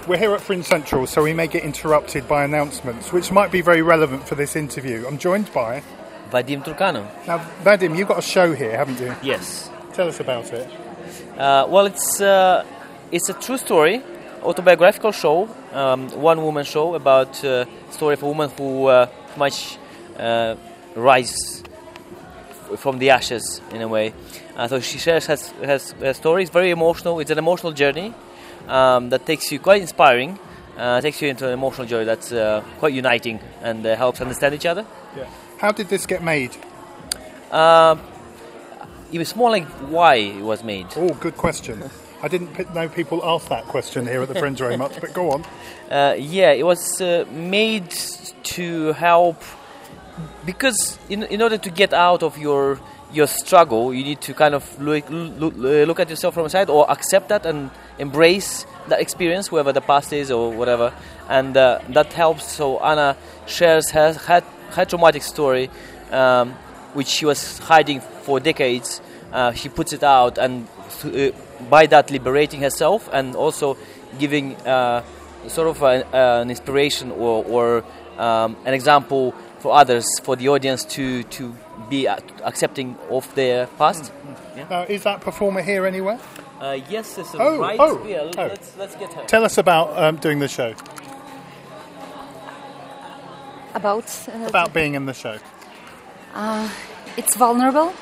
We're here at Fringe Central, so we may get interrupted by announcements, which might be very relevant for this interview. I'm joined by Vadim Turkanu. Now, Vadim, you've got a show here, haven't you? Yes. Tell us about it. Well, it's a true story, autobiographical show, one-woman show about the story of a woman who much rise from the ashes, in a way. So she shares her story. It's very emotional. It's an emotional journey that takes you quite inspiring. Takes you into an emotional journey that's quite uniting and helps understand each other. Yeah. How did this get made? It was more like why it was made. Oh, good question. I didn't know people asked that question here at the Fringe very much, but go on. It was made to help, because in order to get out of your struggle, you need to kind of look at yourself from the side, or accept that and embrace that experience, whoever the past is or whatever, and that helps. So Anna shares her traumatic story, which she was hiding for decades. She puts it out, and by that liberating herself, and also giving sort of an inspiration or an example for others, for the audience to be accepting of their past. Yeah. Now, is that performer here anywhere? Yes, it's right here. Let's get her. Tell us about doing the show. About being in the show. It's vulnerable,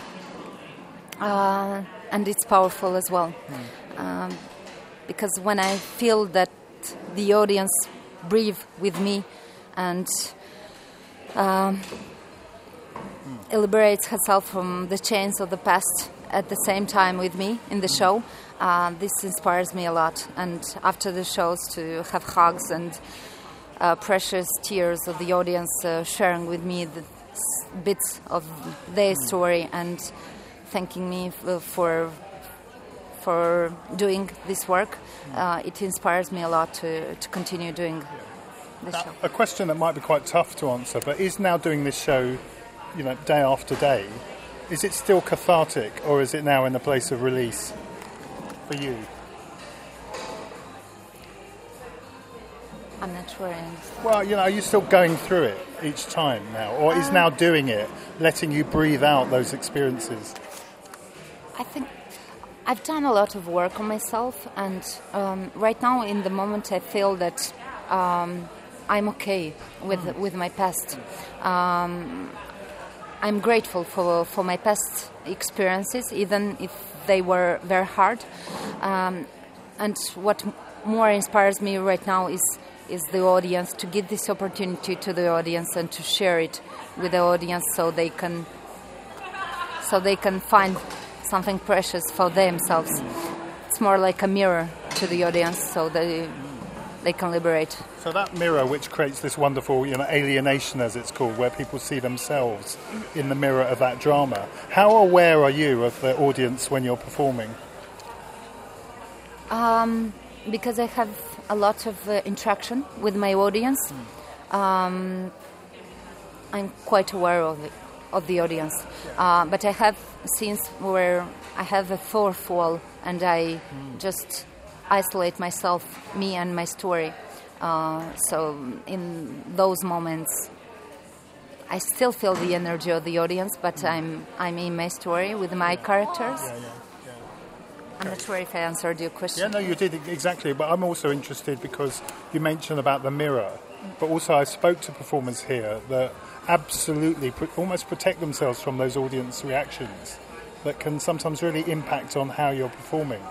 and it's powerful as well. Because when I feel that the audience breathe with me and liberates herself from the chains of the past at the same time with me in the show, this inspires me a lot. And after the shows, to have hugs and precious tears of the audience sharing with me the bits of their story and thanking me for doing this work, it inspires me a lot to continue doing this show. A question that might be quite tough to answer, but is now doing this show, day after day, is it still cathartic, or is it now in a place of release for you? I'm not sure I understand. Well, are you still going through it each time now? Or is now doing it letting you breathe out those experiences? I think I've done a lot of work on myself, and right now, in the moment, I feel that I'm okay with my past. I'm grateful for my past experiences, even if they were very hard. And what more inspires me right now is the audience, to give this opportunity to the audience and to share it with the audience, so they can find something precious for themselves. It's more like a mirror to the audience, so they can liberate. So that mirror, which creates this wonderful, alienation, as it's called, where people see themselves in the mirror of that drama. How aware are you of the audience when you're performing? Because I have a lot of interaction with my audience, I'm quite aware of the audience. But I have scenes where I have a fourth wall and I just isolate myself, me and my story. So in those moments, I still feel the energy of the audience, but I'm in my story with my characters. I'm not sure if I answered your question. Yeah, no, you did exactly. But I'm also interested because you mentioned about the mirror. But also I spoke to performers here that absolutely almost protect themselves from those audience reactions that can sometimes really impact on how you're performing.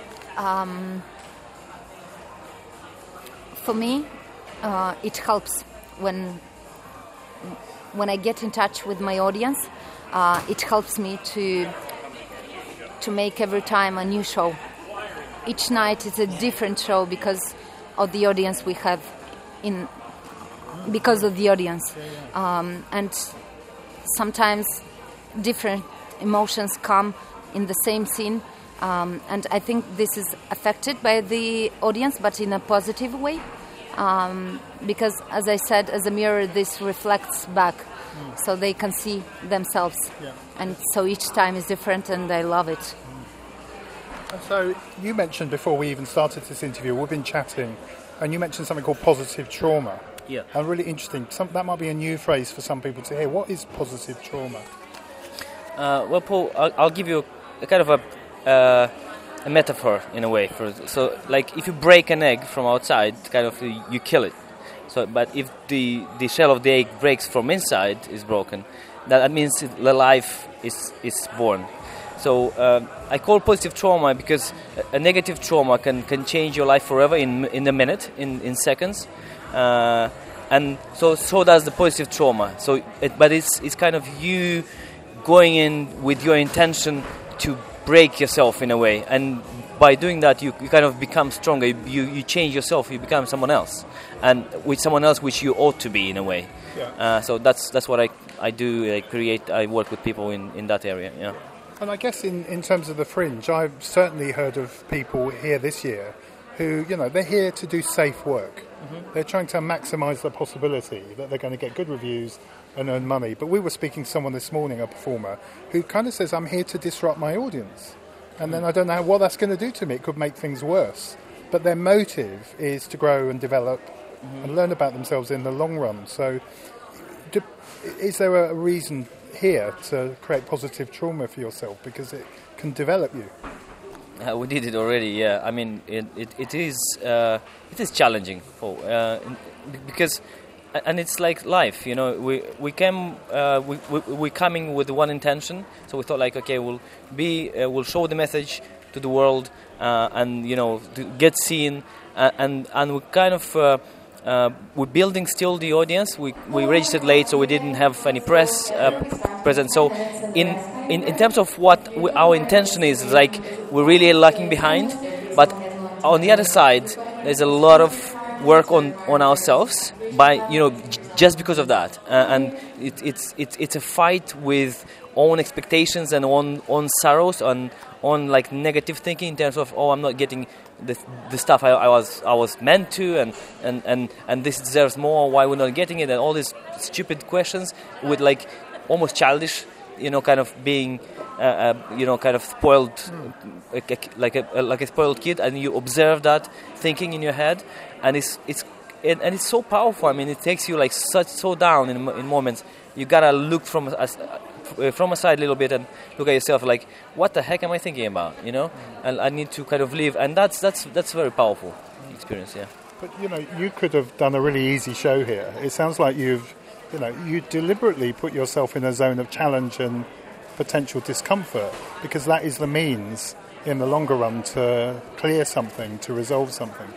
For me, it helps when I get in touch with my audience. It helps me to make every time a new show. Each night is a different show because of the audience we have because of the audience. And sometimes different emotions come in the same scene. And I think this is affected by the audience, but in a positive way. Because, as I said, as a mirror, this reflects back. So they can see themselves. And so each time is different, and I love it. And so you mentioned before we even started this interview, we've been chatting, and you mentioned something called positive trauma. Yeah. And really interesting. That might be a new phrase for some people to hear. What is positive trauma? Well, Paul, I'll give you a kind of a metaphor in a way. So, like if you break an egg from outside, kind of you kill it. So, but if the shell of the egg breaks from inside, is broken, that means the life is born. So I call positive trauma because a negative trauma can change your life forever in a minute, in seconds, and so does the positive trauma. So, but it's kind of you going in with your intention to break yourself in a way, and by doing that you kind of become stronger. You change yourself. You become someone else, and with someone else which you ought to be in a way. Yeah. So that's what I do. I work with people in that area. Yeah. And I guess in terms of the Fringe, I've certainly heard of people here this year who, they're here to do safe work. Mm-hmm. They're trying to maximise the possibility that they're going to get good reviews and earn money. But we were speaking to someone this morning, a performer, who kind of says, I'm here to disrupt my audience. And then I don't know what that's going to do to me. It could make things worse. But their motive is to grow and develop and learn about themselves in the long run. So is there a reason here to create positive trauma for yourself, because it can develop you? We did it already. Yeah, I mean it is challenging, Paul, because and it's like life. We coming with one intention, so we thought like, okay, we'll show the message to the world, and to get seen, and we kind of. We're building still the audience. We registered late, so we didn't have any press present. So, in terms of what our intention is, like we're really lagging behind. But on the other side, there's a lot of work on ourselves by just because of that, and it's a fight with own expectations and on sorrows, on like negative thinking in terms of I'm not getting the stuff I was meant to, and this deserves more. Why we're not getting it? And all these stupid questions with like almost childish, kind of being, kind of spoiled, like a spoiled kid, and you observe that thinking in your head, and it's so powerful. I mean, it takes you like so down in moments. You gotta look from a side a little bit and look at yourself like, what the heck am I thinking about? And I need to kind of live, and that's very powerful experience. Yeah. But you could have done a really easy show here. It sounds like you deliberately put yourself in a zone of challenge and potential discomfort, because that is the means in the longer run to clear something, to resolve something.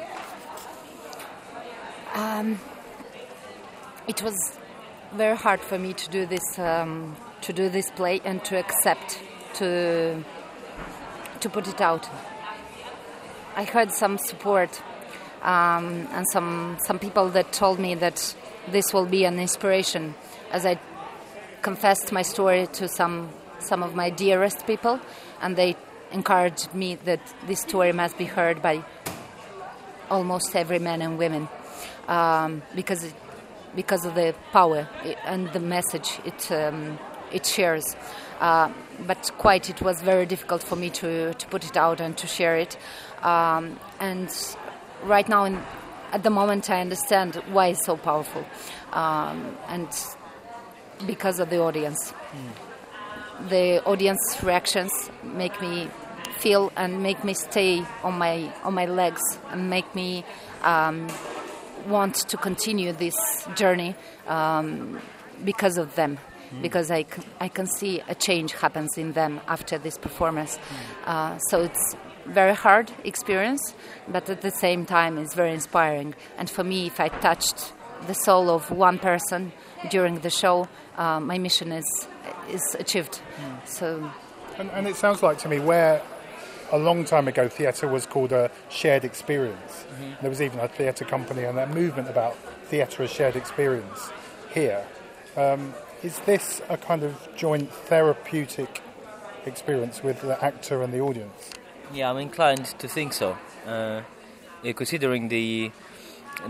It was very hard for me to do this play and to accept to put it out. I heard some support and some people that told me that this will be an inspiration, as I confessed my story to some of my dearest people, and they encouraged me that this story must be heard by almost every man and women, because of the power and the message it shares. But it was very difficult for me to put it out and to share it. And right now, at the moment, I understand why it's so powerful, and because of the audience. The audience reactions make me feel and make me stay on my legs and make me want to continue this journey because of them, because I can see a change happens in them after this performance. So it's very hard experience, but at the same time it's very inspiring. And for me, if I touched the soul of one person during the show, my mission is achieved. So, and it sounds like to me where a long time ago theatre was called a shared experience. There was even a theatre company and that movement about theatre as shared experience here. Is this a kind of joint therapeutic experience with the actor and the audience? Yeah, I'm inclined to think so. Considering the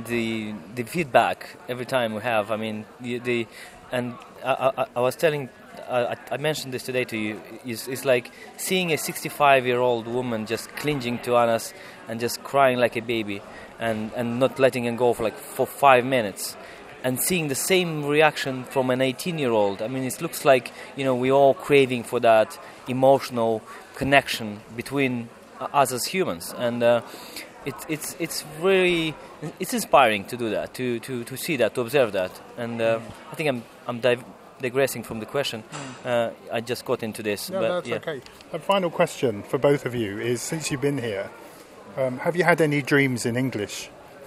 feedback every time we have, I mean, I was telling I mentioned this today to you, is like seeing a 65-year-old woman just clinging to Anas and just crying like a baby and not letting him go for 5 minutes. And seeing the same reaction from an 18-year-old. I mean, it looks like, we're all craving for that emotional connection between us as humans. And it's really, it's inspiring to do that, to see that, to observe that. And I think I'm digressing from the question. I just got into this. No, but that's okay. A final question for both of you is, since you've been here, have you had any dreams in English?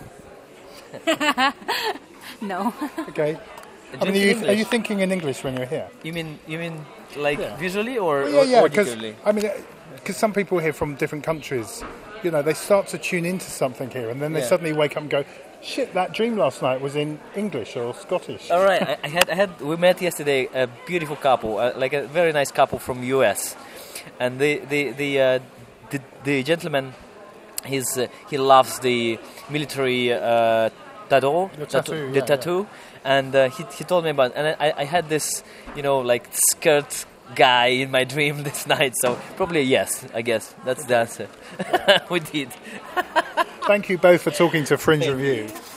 No. Okay. Are you thinking in English when you're here? You mean visually or auditory? Because some people here from different countries, they start to tune into something here, and then they suddenly wake up and go, "Shit, that dream last night was in English or Scottish." All right, we met yesterday a beautiful couple, like a very nice couple from US, and the gentleman, he loves the military tattoo, and he told me about, and I had this, skirt guy in my dream this night, so probably yes, I guess that's the answer. We did. Thank you both for talking to Fringe Review.